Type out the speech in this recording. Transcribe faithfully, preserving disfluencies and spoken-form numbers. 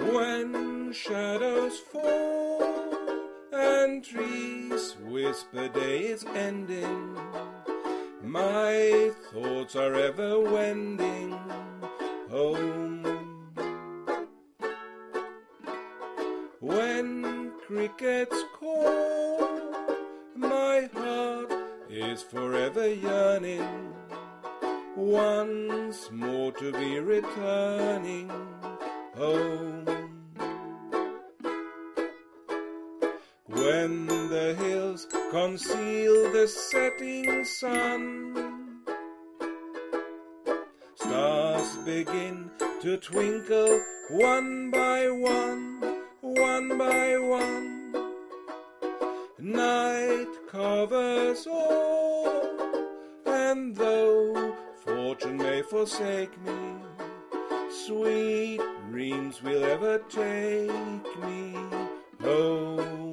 When shadows fall and trees whisper day is ending, my thoughts are ever wending home. When crickets call, my heart is forever yearning once more to be returning home. When the hills conceal the setting sun, stars begin to twinkle one by one, one by one. Night covers all, and though fortune may forsake me, sweet dreams will ever take me home.